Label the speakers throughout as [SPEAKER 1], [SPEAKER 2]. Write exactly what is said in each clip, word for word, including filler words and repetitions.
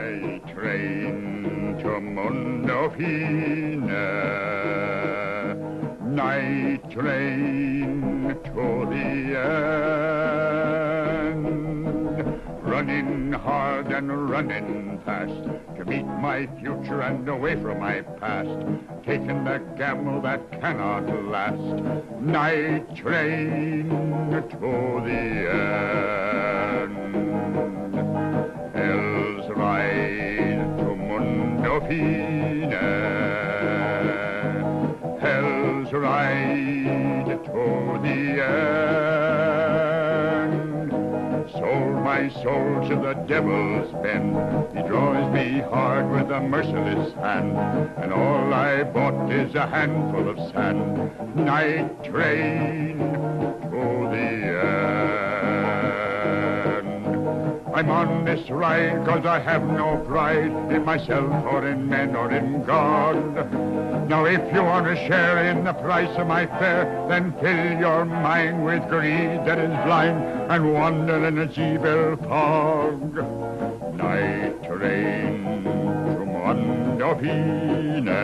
[SPEAKER 1] Night train to Mundo Fina, night train to the end, running hard and running fast to meet my future and away from my past, taking the gamble that cannot last. Night train to the end. Hell's ride to Mundo Fina, hell's ride to the end. Sold my soul to the devil's pen, he draws me hard with a merciless hand, and all I bought is a handful of sand. Night train to the end. I'm on this ride cause I have no pride in myself or in men or in God. Now if you want to share in the price of my fare, then fill your mind with greed that is blind and wander in its evil fog. Night train to Mundo Fina,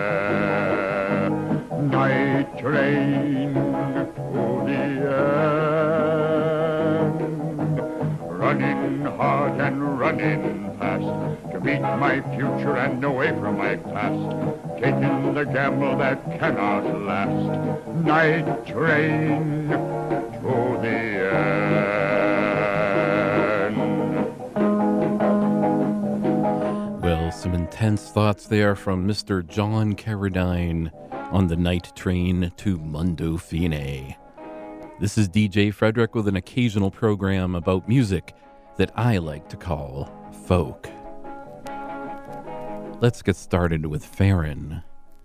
[SPEAKER 1] night train to the end, running hard and running fast to meet my future and away from my past, taking the gamble that cannot last. Night train to the end.
[SPEAKER 2] Well, some intense thoughts there from Mister John Carradine on the night train to Mundo Fina. This is D J Frederick with an occasional program about music that I like to call folk. Let's get started with Farron.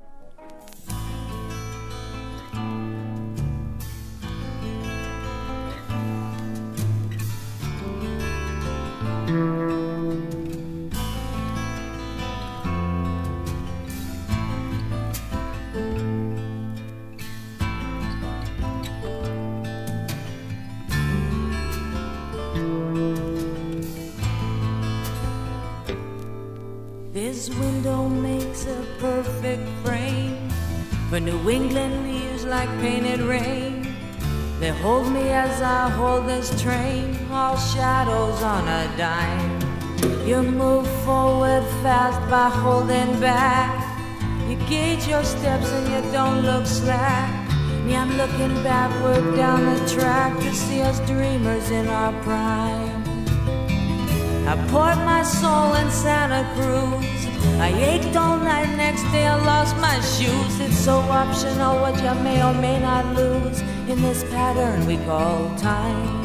[SPEAKER 3] This window makes a perfect frame for New England leaves like painted rain. They hold me as I hold this train, all shadows on a dime. You move forward fast by holding back. You gauge your steps and you don't look slack. Me, I'm looking backward down the track to see us dreamers in our prime. I poured my soul in Santa Cruz. I ached all night, next day I lost my shoes. It's so optional what you may or may not lose in this pattern we call time.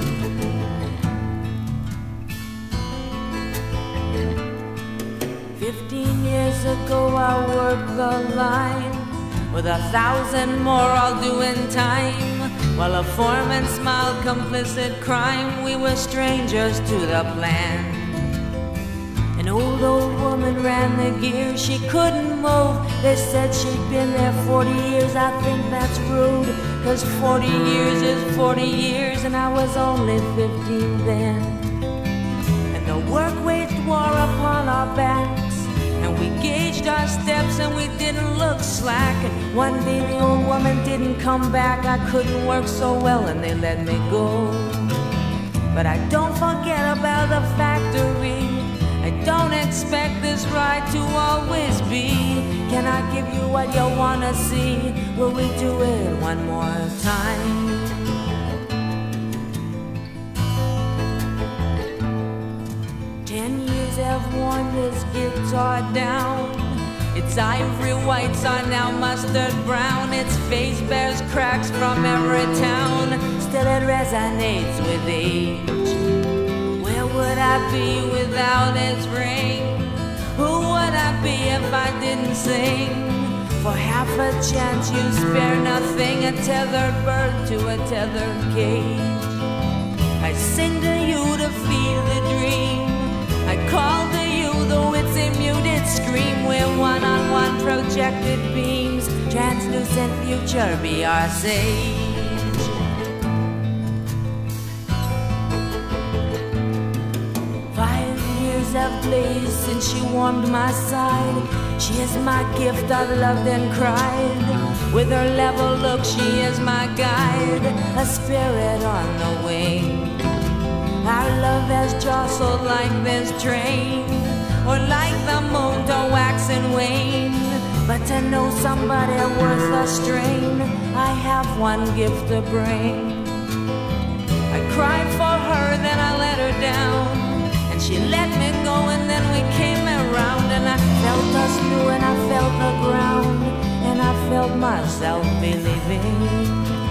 [SPEAKER 3] Fifteen years ago I worked the line, with a thousand more I'll do in time. While a foreman smiled complicit crime, we were strangers to the plan. An old, old woman ran the gear, she couldn't move. They said she'd been there forty years. I think that's rude, cause forty years is forty years, and I was only fifteen then. And the work waged war upon our backs, and we gauged our steps and we didn't look slack. And one day the old woman didn't come back. I couldn't work so well and they let me go. But I don't forget about the factory. I don't expect this ride to always be. Can I give you what you wanna see? Will we do it one more time? Ten years have worn this guitar down. Its ivory whites are now mustard brown. Its face bears cracks from every town. Still it resonates with age. Where would I be without its ring? Who would I be if I didn't sing? For half a chance you spare nothing, a tethered bird to a tethered cage. I sing to you to feel the dream. I call to you though it's a muted scream. We're one-on-one projected beams. Translucent future be our sage. have blazed since she warmed my side. She is my gift, I've loved and cried. With her level look, she is my guide, a spirit on the wing. Our love has jostled like this train, or like the moon to wax and wane. But to know somebody worth a strain, I have one gift to bring. I cried for her, then I let her down, and she let me go, and then we came around. And I felt us new, and I felt the ground, and I felt myself believing.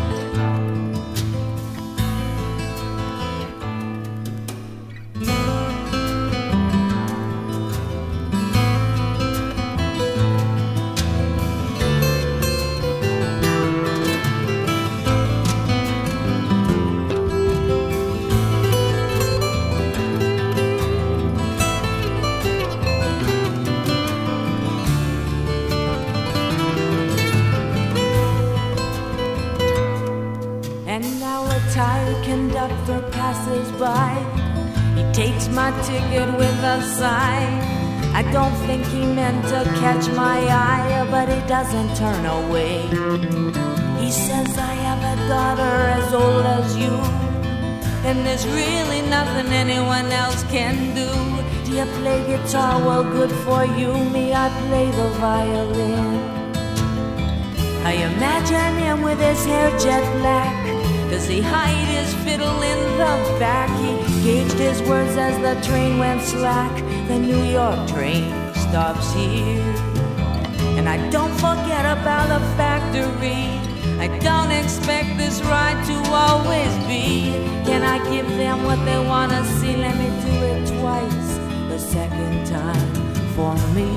[SPEAKER 3] Conductor passes by, he takes my ticket with a sigh. I don't think he meant to catch my eye, but he doesn't turn away. He says, I have a daughter as old as you, and there's really nothing anyone else can do. Do you play guitar? Well, good for you. Me, I play the violin. I imagine him with his hair jet black. Does he hide his fiddle in the back? He gauged his words as the train went slack. The New York train stops here. And I don't forget about the factory. I don't expect this ride to always be. Can I give them what they want to see? Let me do it twice, the second time for me.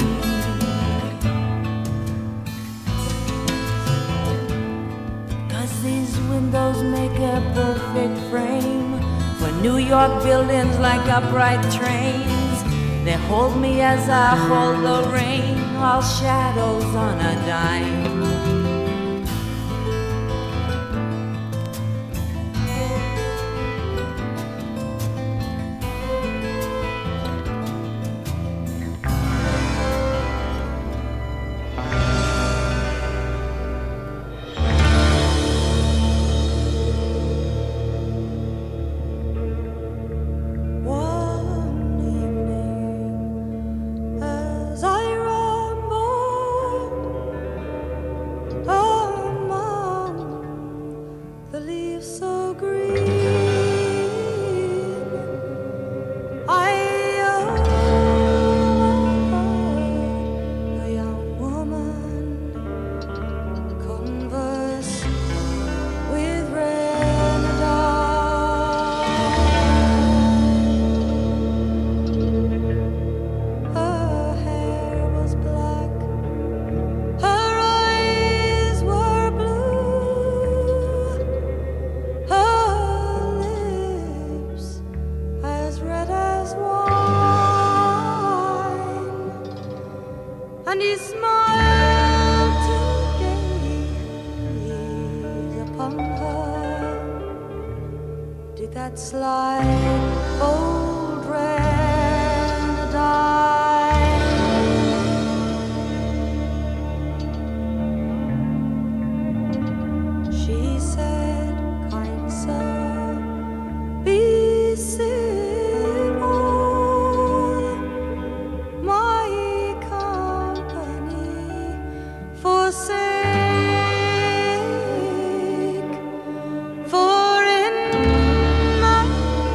[SPEAKER 3] These windows make a perfect frame for New York buildings like upright trains. They hold me as I hold the rain, all shadows on a dime.
[SPEAKER 4] For in my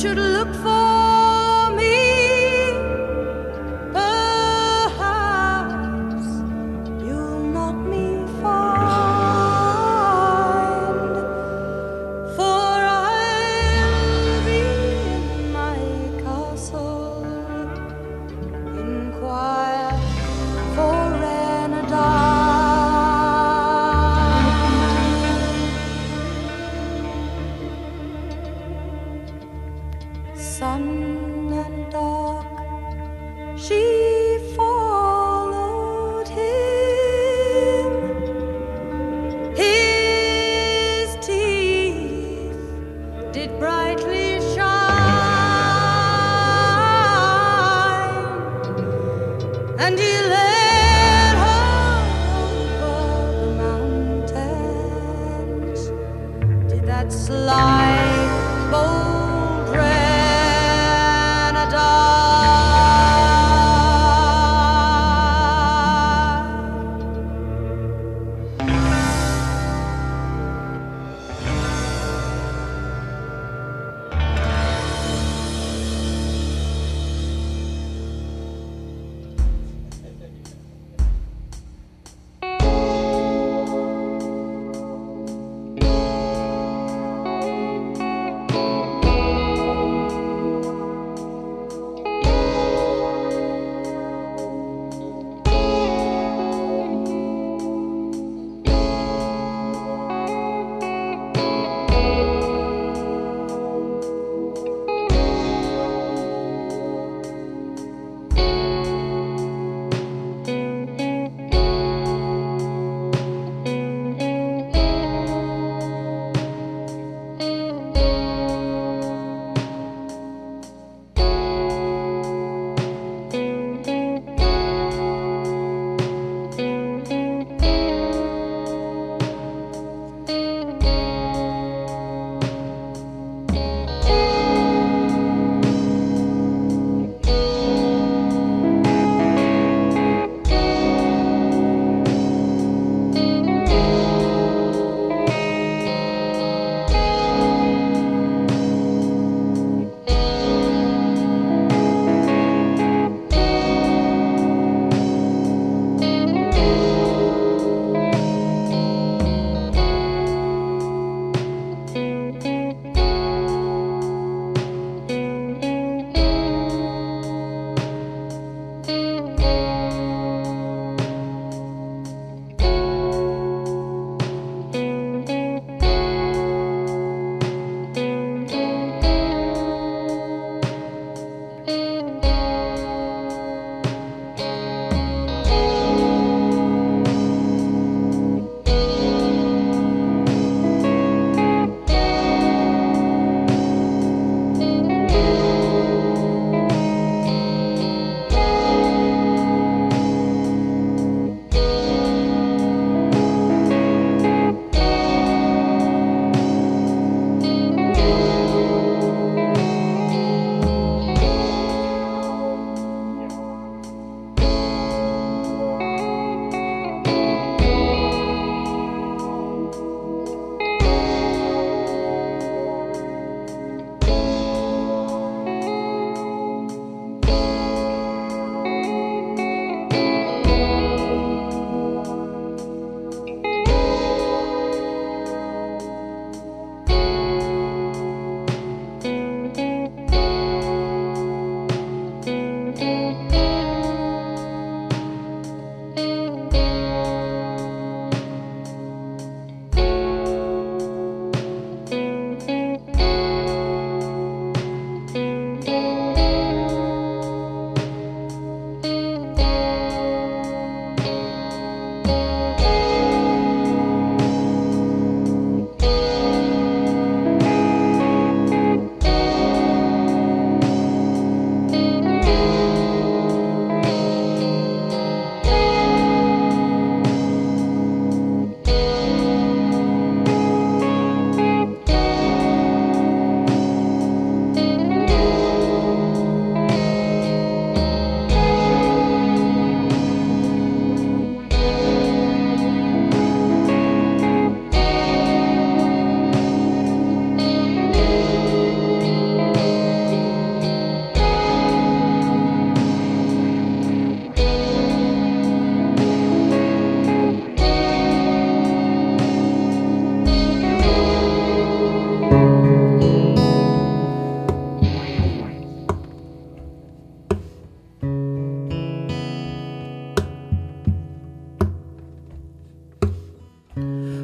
[SPEAKER 3] should look for me, perhaps you'll not me find, for I'll be in my castle, inquire for Renadine.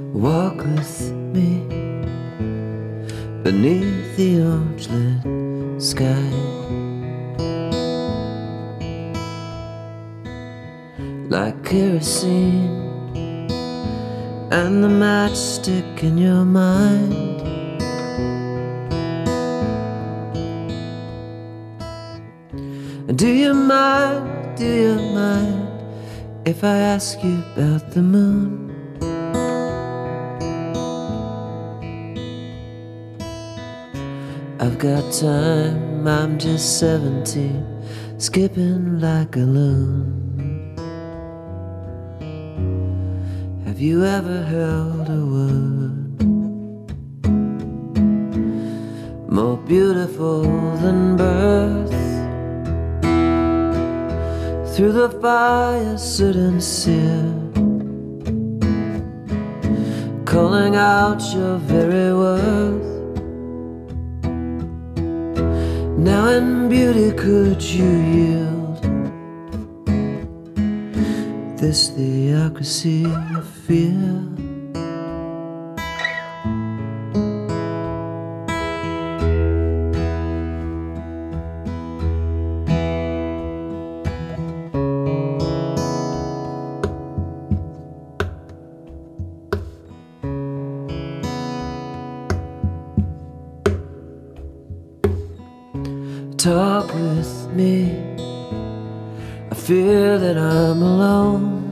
[SPEAKER 4] Walk with me beneath the orange-lit sky, like kerosene and the matchstick in your mind. Do you mind, do you mind if I ask you about the moon? I've got time, I'm just seventeen, skipping like a loon. Have you ever held a word more beautiful than birth? Through the fire, soot and sear, calling out your very worth. Now in beauty could you yield this theocracy of fear? Talk with me, I fear that I'm alone.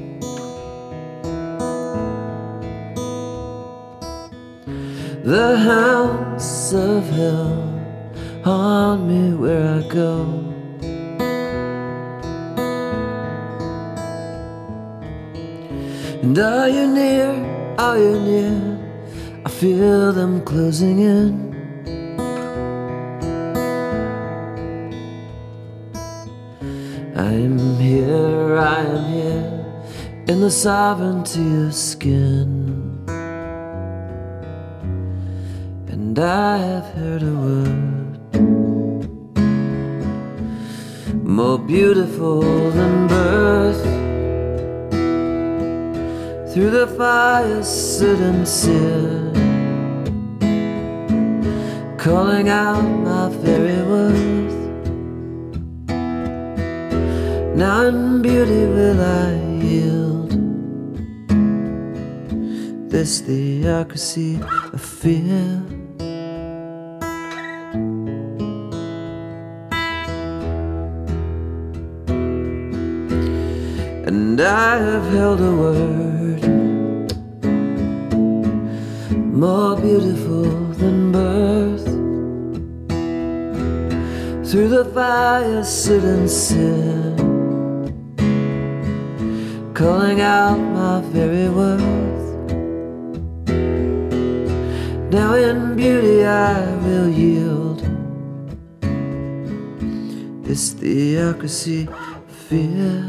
[SPEAKER 4] The hounds of hell haunt me where I go. And are you near, are you near? I feel them closing in. I am here, I am here, in the sovereignty of skin. And I have heard a word more beautiful than birth. Through the fire, soot and sear, calling out my very worth. Now in beauty will I yield this theocracy of fear. And I have held a word more beautiful than birth. Through the fire, soot and sear, calling out my very worth. Now in beauty I will yield this theocracy of fear.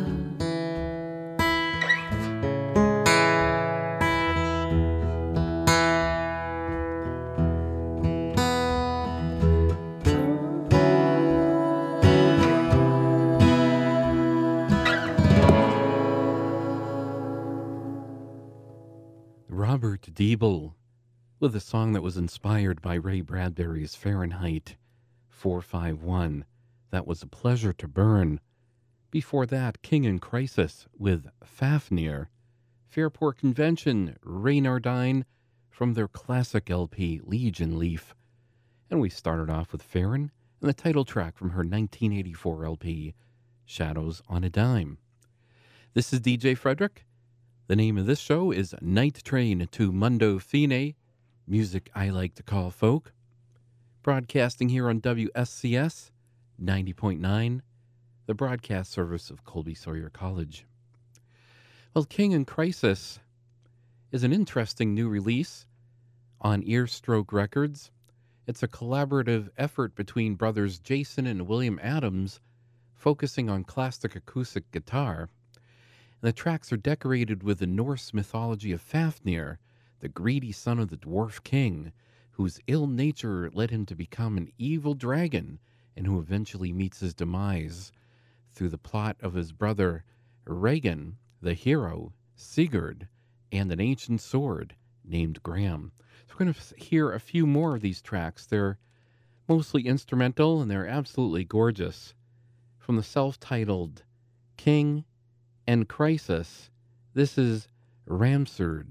[SPEAKER 2] Robert Diebel with a song that was inspired by Ray Bradbury's Fahrenheit four fifty-one. That was A Pleasure to Burn. Before that, King in Crisis with Fafnir. Fairport Convention, Reynardine from their classic L P Legion Leaf. And we started off with Farron and the title track from her nineteen eighty-four L P Shadows on a Dime. This is D J Frederick. The name of this show is Night Train to Mundo Fine, music I like to call folk. Broadcasting here on W S C S ninety point nine, the broadcast service of Colby Sawyer College. Well, King in Crisis is an interesting new release on Earstroke Records. It's a collaborative effort between brothers Jason and William Adams, focusing on classic acoustic guitar. And the tracks are decorated with the Norse mythology of Fafnir, the greedy son of the dwarf king, whose ill nature led him to become an evil dragon, and who eventually meets his demise through the plot of his brother Regan, the hero, Sigurd, and an ancient sword named Graham. So we're going to hear a few more of these tracks. They're mostly instrumental, and they're absolutely gorgeous. From the self-titled King and Crisis, this is Ramserd.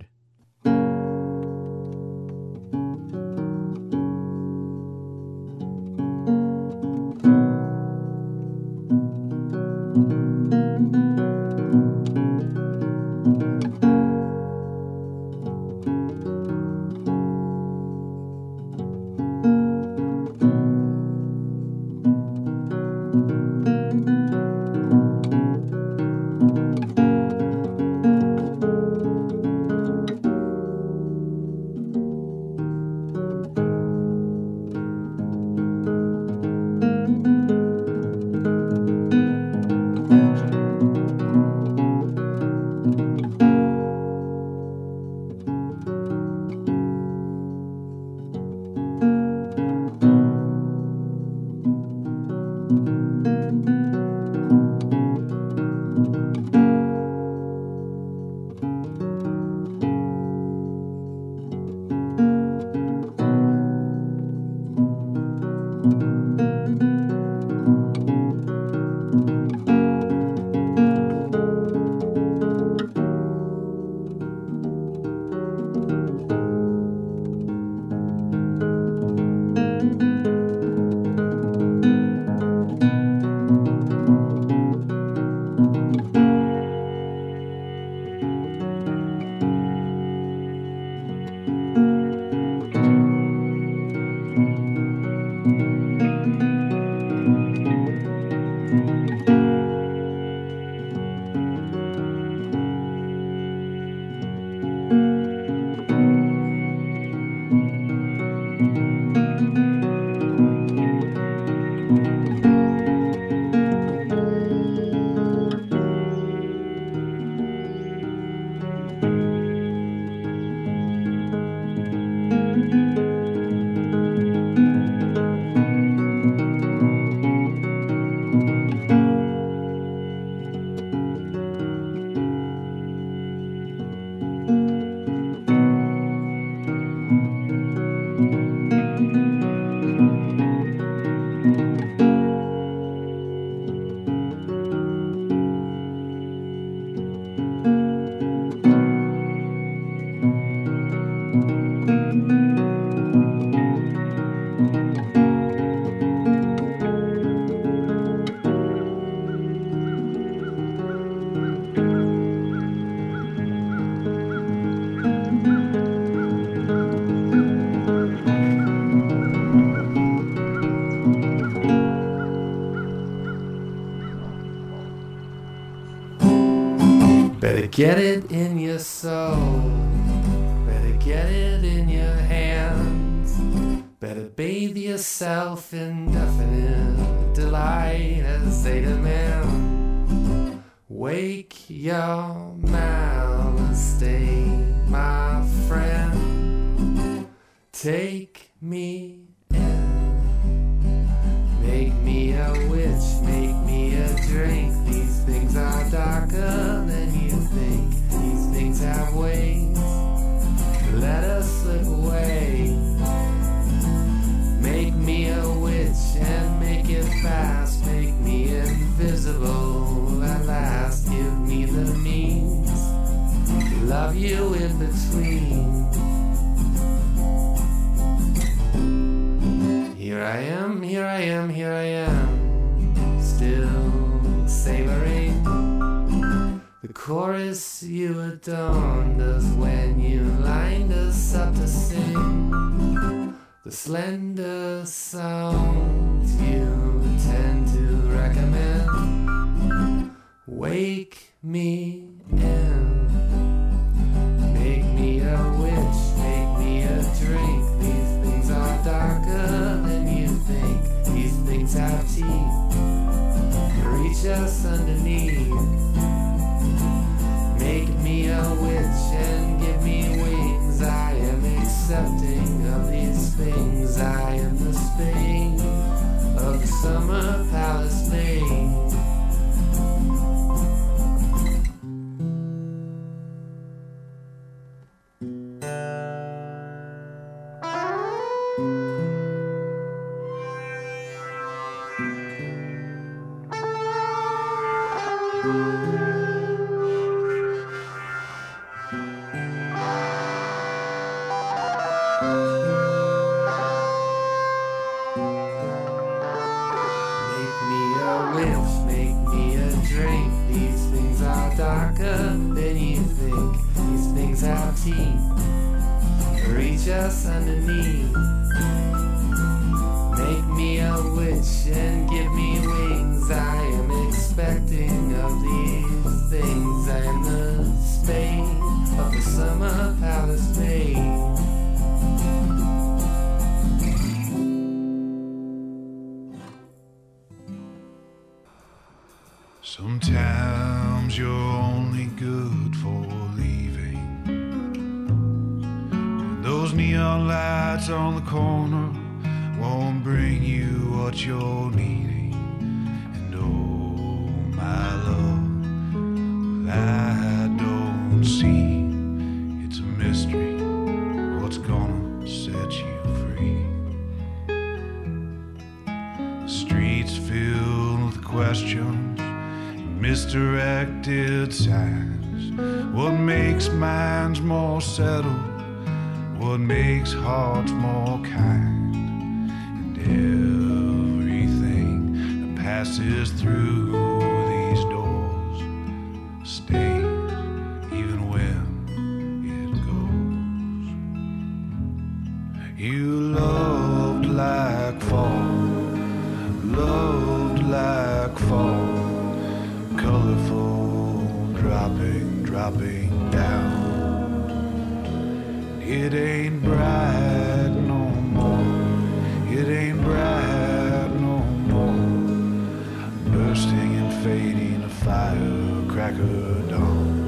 [SPEAKER 4] Better get it in your soul, better get it in your hands, better bathe yourself in definite delight as they demand. Wake your mouth, stay my friend, take me in, make me a witch, make me a drink. These things are darker than you think, these things have ways, let us slip away. Make me a witch and make it fast, make me invisible at last. Give me the means to love you in between. Here I am, here I am, here I am, still savoring the chorus you adorned us when you lined us up to sing the slender songs you tend to recommend. Wake me in, make me a witch, make me a drink. These things are darker than you think, these things have teeth, reach us underneath. Make me a witch and give me wings, I am accepting of these things. I am the Spain of the summer palace maid. just underneath. Make me a witch and give me wings. I am expecting of these things. I am the Spain of the summer palace maid.
[SPEAKER 5] Sometimes you're only good for leaving. And those neon lights on the corner won't bring you what you're needing. And oh, my love, I don't see. It's a mystery what's gonna set you free. The streets filled with questions, misdirected signs. What makes minds more settled? What makes hearts more kind? And everything that passes through these doors stays, even when it goes. You loved like fall, loved like fall, colorful, dropping, dropping down. It ain't bright no more, it ain't bright no more, bursting and fading, a firecracker dawn.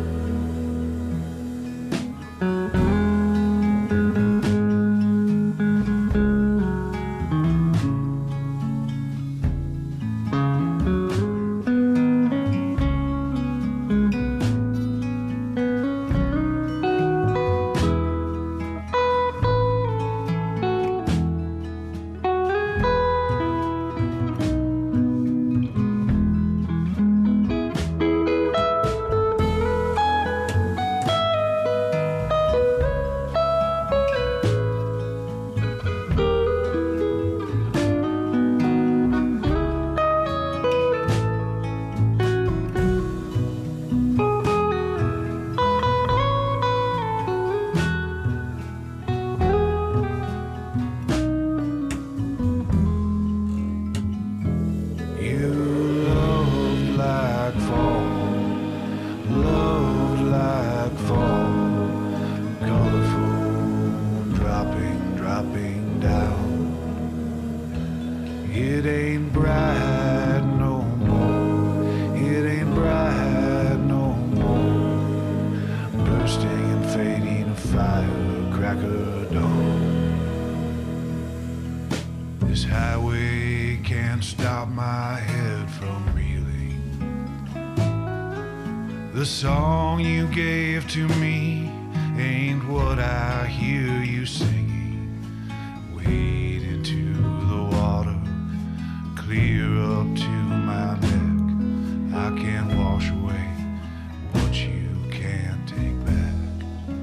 [SPEAKER 5] The song you gave to me ain't what I hear you singing. Wade into the water, clear up to my neck. I can't wash away what you can't take back.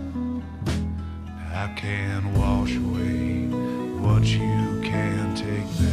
[SPEAKER 5] I can't wash away what you can't take back.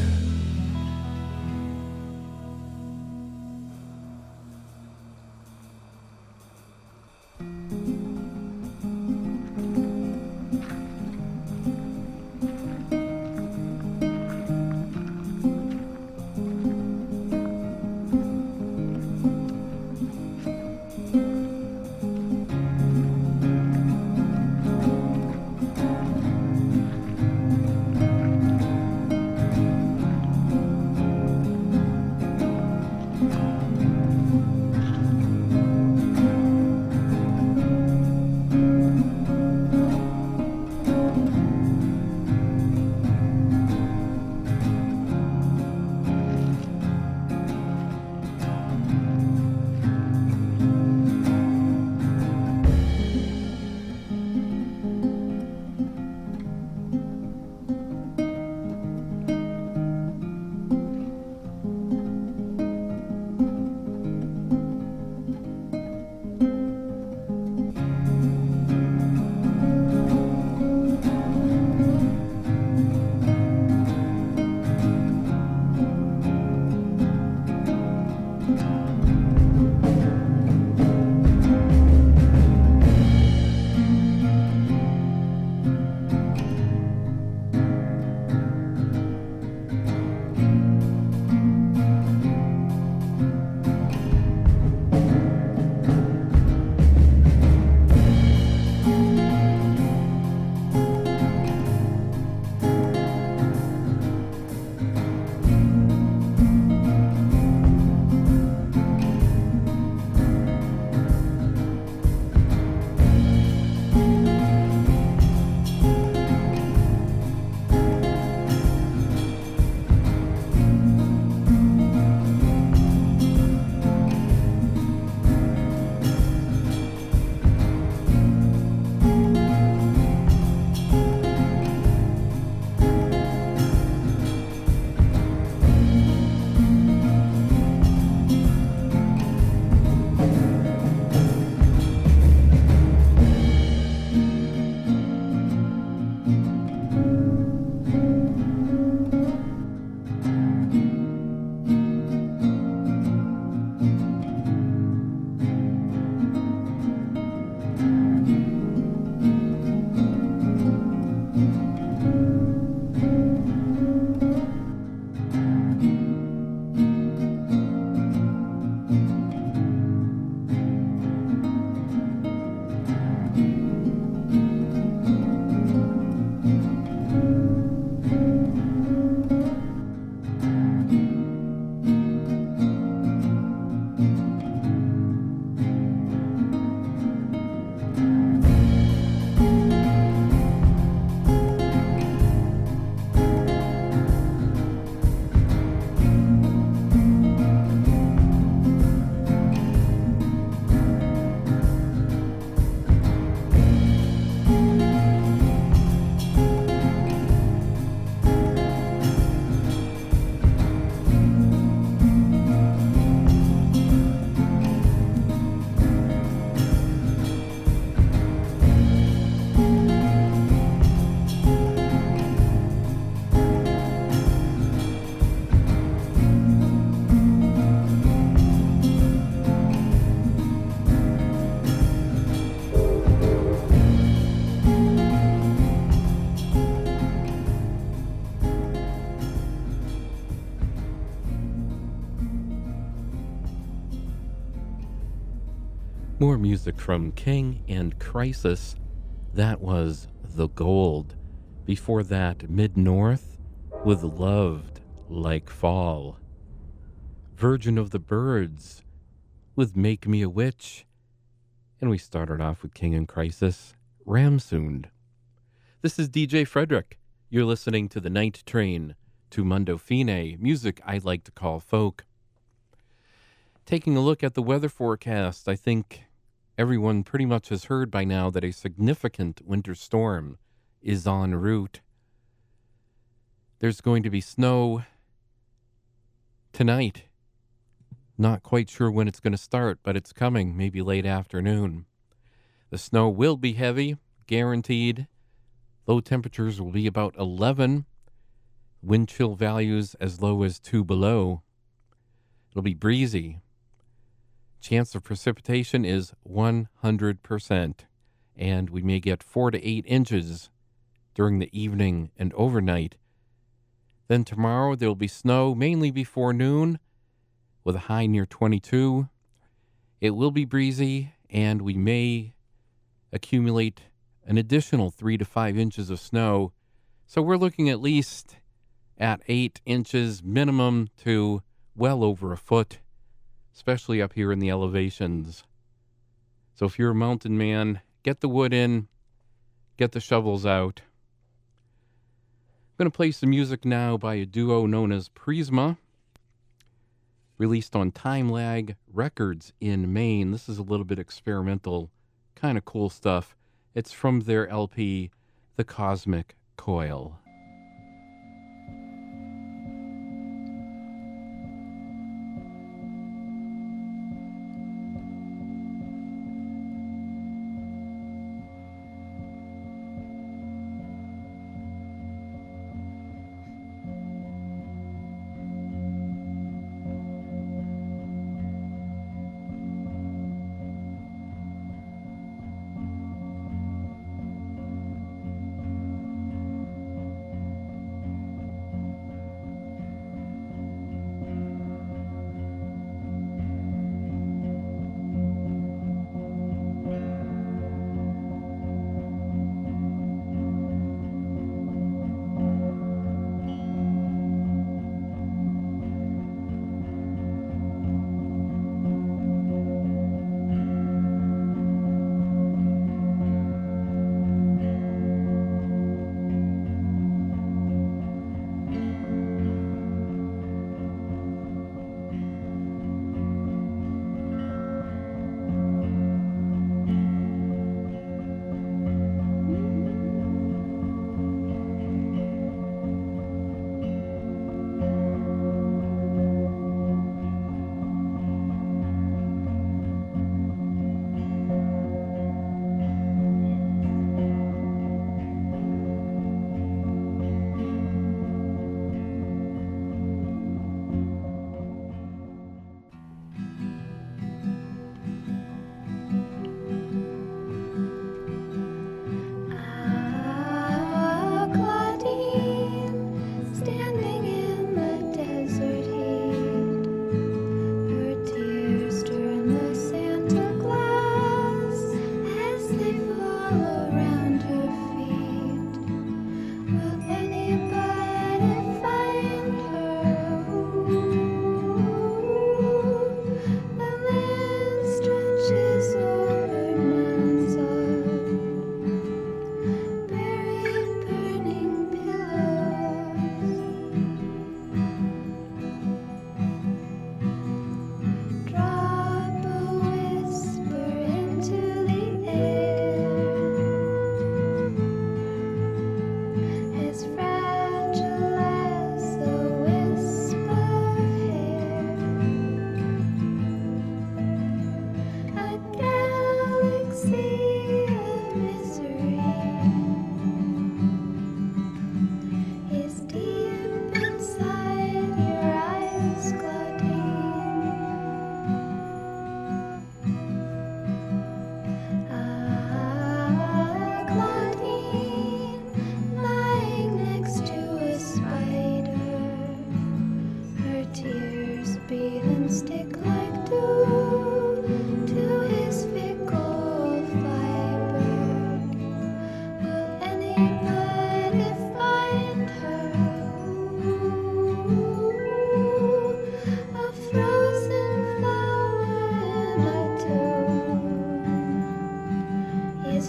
[SPEAKER 2] More music from King and Crisis. That was The Gold. Before that, Mid-North with Loved Like Fall. Virgin of the Birds with Make Me a Witch. And we started off with King and Crisis, Ramsoond. This is D J Frederick. You're listening to The Night Train to Mundo Fine, music I like to call folk. Taking a look at the weather forecast, I think everyone pretty much has heard by now that a significant winter storm is en route. There's going to be snow tonight. Not quite sure when it's going to start, but it's coming, maybe late afternoon. The snow will be heavy, guaranteed. Low temperatures will be about eleven. Wind chill values as low as two below. It'll be breezy. Chance of precipitation is one hundred percent, and we may get four to eight inches during the evening and overnight. Then tomorrow there will be snow mainly before noon with a high near twenty-two. It will be breezy, and we may accumulate an additional three to five inches of snow. So we're looking at least at eight inches minimum to well over a foot, especially up here in the elevations. So if you're a mountain man, get the wood in, get the shovels out. I'm going to play some music now by a duo known as Prisma, released on Time Lag Records in Maine. This is a little bit experimental, kind of cool stuff. It's from their L P, The Cosmic Coil.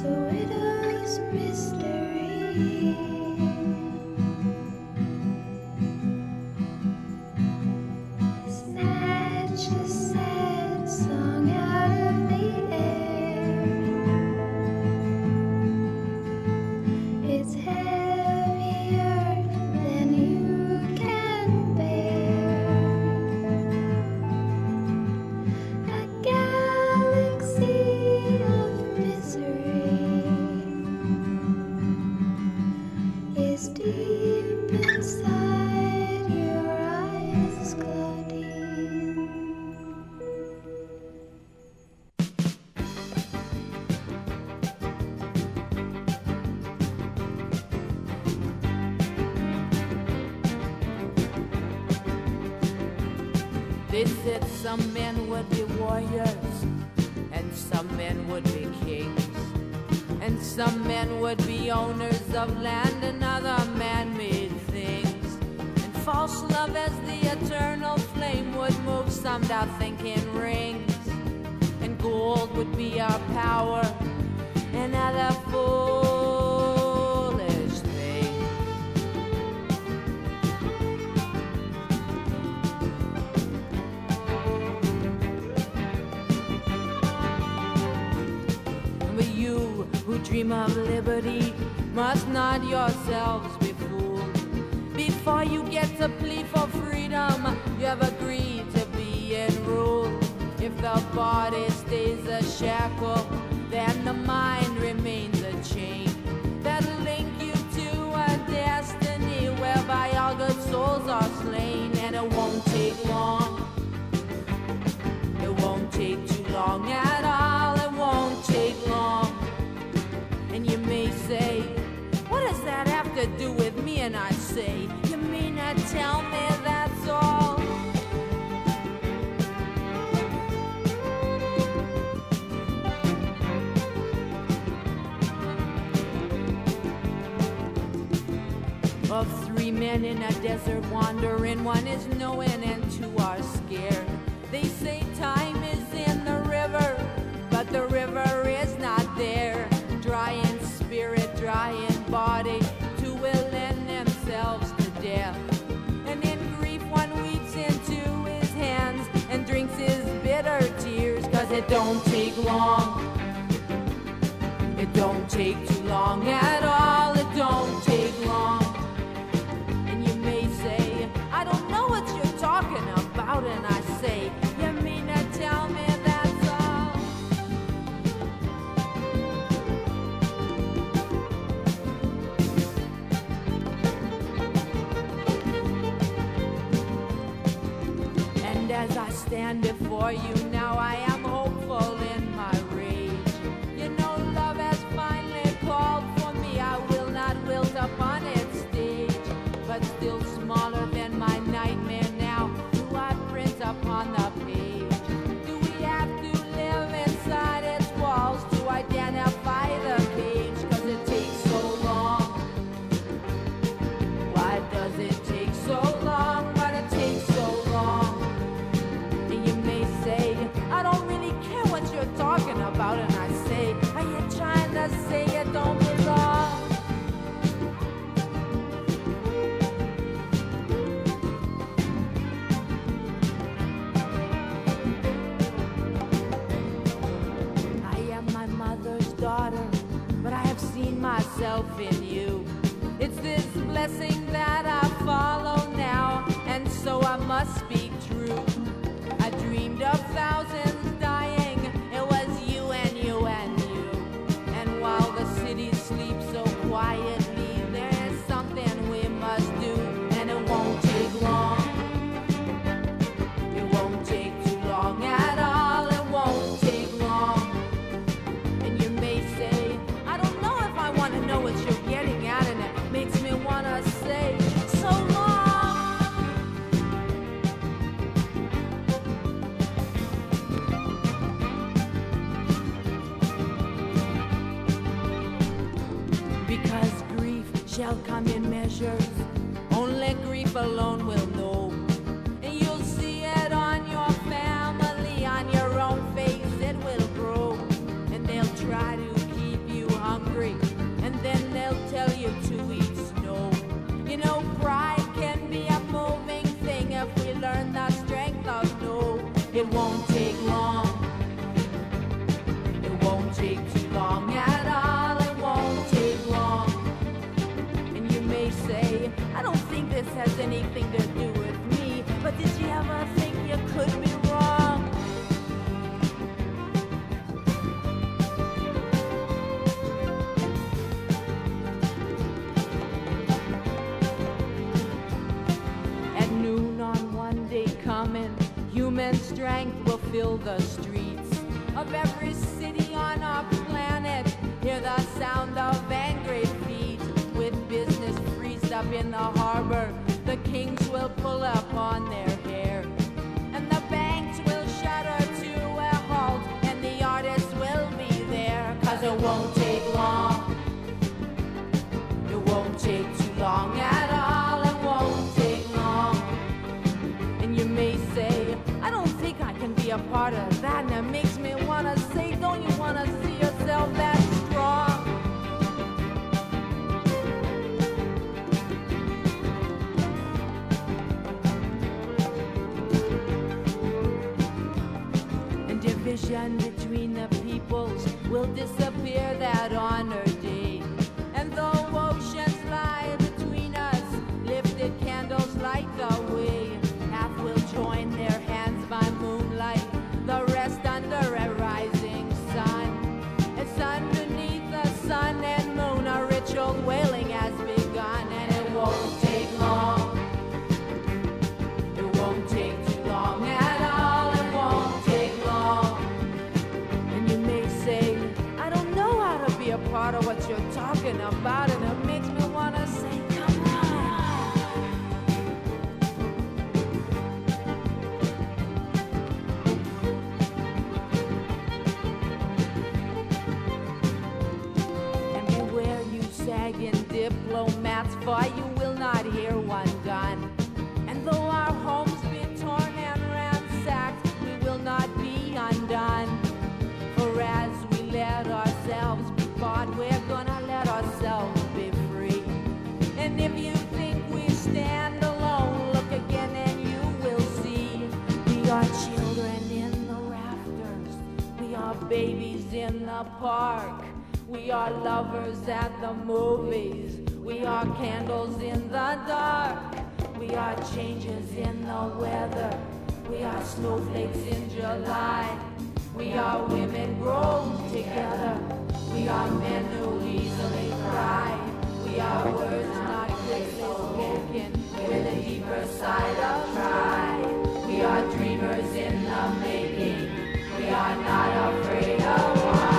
[SPEAKER 3] They said some men would be warriors, and some men would be kings, and some men would be owners of land and other man-made things. And false love as the eternal flame would move some to thinking rings, and gold would be our power, and other foolish things. But you who dream of liberty must not yourselves be fooled. Before you get to plea for freedom, you have agreed to be in rule. If the body stays a shackle, then the mind remains a chain that'll link you to a destiny whereby all good souls are slain. And it won't take long, it won't take too long at all, it won't take long. And you may say, what does that have to do with me? And I say, you mean to tell me that's all? Of three men in a desert wandering, one is knowing and two are scared. They say time is in the river, but the river is not there. Dry in spirit, dry in body, two will lend themselves to death. And in grief one weeps into his hands and drinks his bitter tears, 'cause it don't take long, it don't take too long at all, it don't take long. I don't know what you're talking about, and I say, you mean to tell me that's all? And as I stand before you now, I am hopeful in my rage. You know love has finally called for me, I will not wilt upon its stage, but still smaller than my nightmare now, do I print upon the page? Do we have to live inside its walls to identify the cage? 'Cause it takes so long. Why does it take so long? But it takes so long. And you may say, I don't really care what you're talking about. And I say, are you trying to say it don't belong? Daughter, but I have seen myself in you. It's this blessing that I follow now, and so I must speak true. I dreamed of thousands dying, it was you and you and you. And while the city sleeps so quietly, there is something we must do, and it won't take long, it won't take too long at all, it won't take long. I know what you're getting at, and it makes me want to say so long. Because grief shall come in measures, only grief alone will know. And you'll see it on your family, on your own face it will grow. And they'll try to keep you strength will fill the streets of every city on our planet. Hear the sound of angry feet with business freezed up in the harbor. The kings will pull up on their hair, and the banks will shudder to a halt, and the artists will be there. Cause it won't take long. It won't take too long at all. It won't take long. And you may say, I don't think I can be a part of that. And it makes me wanna say, don't you wanna see yourself that strong? And division between the peoples will disappear that honored day. And though oceans lie between us, lifted candles light the way. Half will join their hands by moonlight, the rest under a rising sun. It's underneath the sun and moon, a ritual wailing has begun. And it won't take long. It won't take too long at all. It won't take long. And you may say, I don't know how to be a part of what you're talking about. And it makes me want to say, come on. And beware you sagging diplomats, for you will not hear one gun. And though our homes be torn and ransacked, we will not be undone. For as we let ourselves be bought, we're gonna let ourselves be free. And if you think we stand alone, look again and you will see. We are children in the rafters. We are babies in the park. We are lovers at the movies. We are candles in the dark. We are changes in the weather. We are snowflakes in July. We are women grown together. We are men who easily cry. We are words not quickly spoken, with a deeper side of pride. We are dreamers in the making. We are not afraid of why.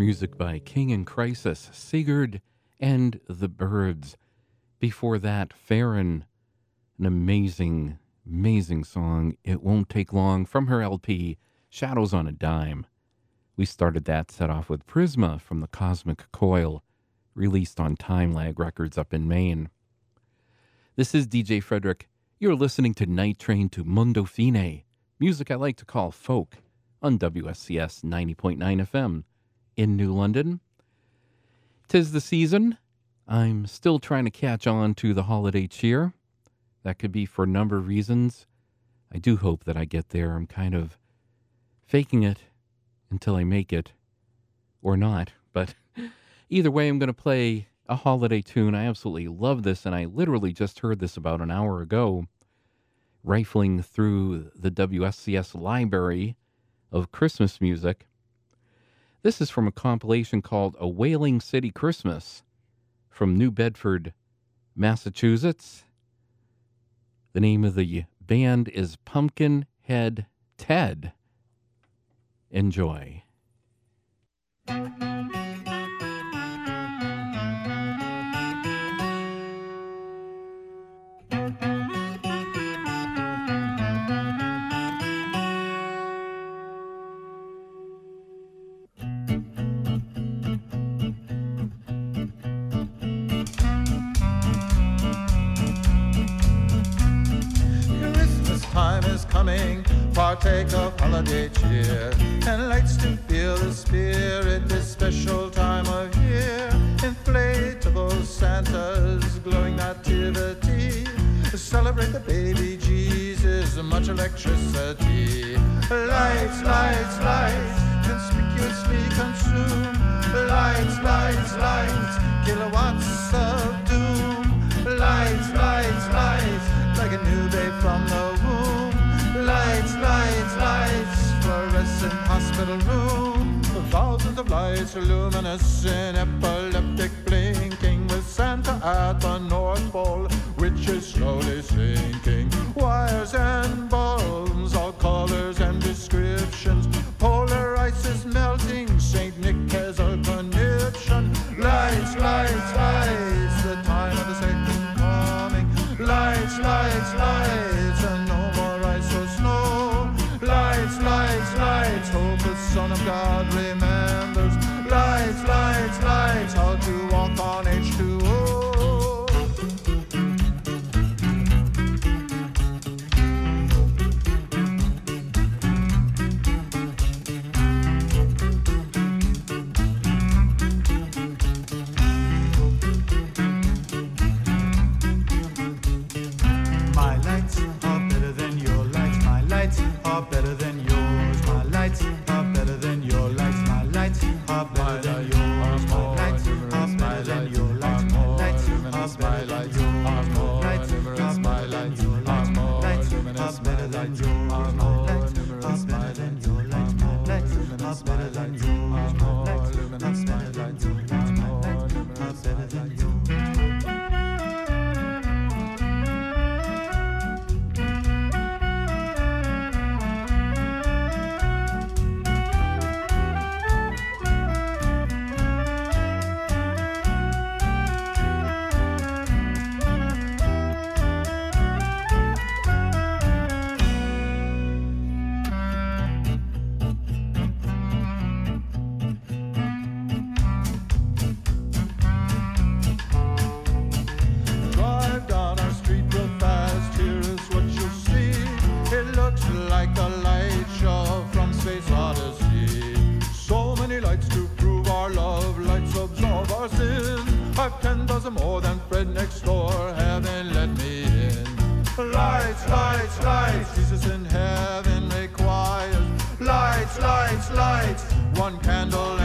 [SPEAKER 2] Music by King and Crisis, Sigurd and the Birds. Before that, Farron, an amazing, amazing song, It Won't Take Long, from her L P, Shadows on a Dime. We started that set off with Prisma from the Cosmic Coil, released on Time Lag Records up in Maine. This is D J Frederick. You're listening to Night Train to Mundo Fine, music I like to call folk, on W S C S ninety point nine F M in New London. 'Tis the season. I'm still trying to catch on to the holiday cheer. That could be for a number of reasons. I do hope that I get there. I'm kind of faking it until I make it, or not. But either way, I'm going to play a holiday tune. I absolutely love this, and I literally just heard this about an hour ago, rifling through the W S C S library of Christmas music. This is from a compilation called A Whaling City Christmas from New Bedford, Massachusetts. The name of the band is Pumpkinhead Ted. Enjoy.
[SPEAKER 6] Partake of holiday cheer and lights to feel the spirit this special time of year. Inflatable Santas, glowing nativity, celebrate the baby Jesus, much electricity. Lights, lights, lights, conspicuously consume. Lights, lights, lights, kilowatts of doom. Lights, lights, lights, like a new babe from the womb. Lights, lights, lights, fluorescent hospital room. Thousands of lights luminous in epileptic blinking, with Santa at the North Pole, which is slowly sinking. Wires and bulbs, all colors and descriptions. Polar ice is melting, Saint Nick has a conniption. Lights, lights, lights, the time of the second coming. Lights, lights, lights, and no more ice or snow. Lights, lights, lights, hope the Son of God remembers. Lights, lights, lights, how to walk on H two O. One candle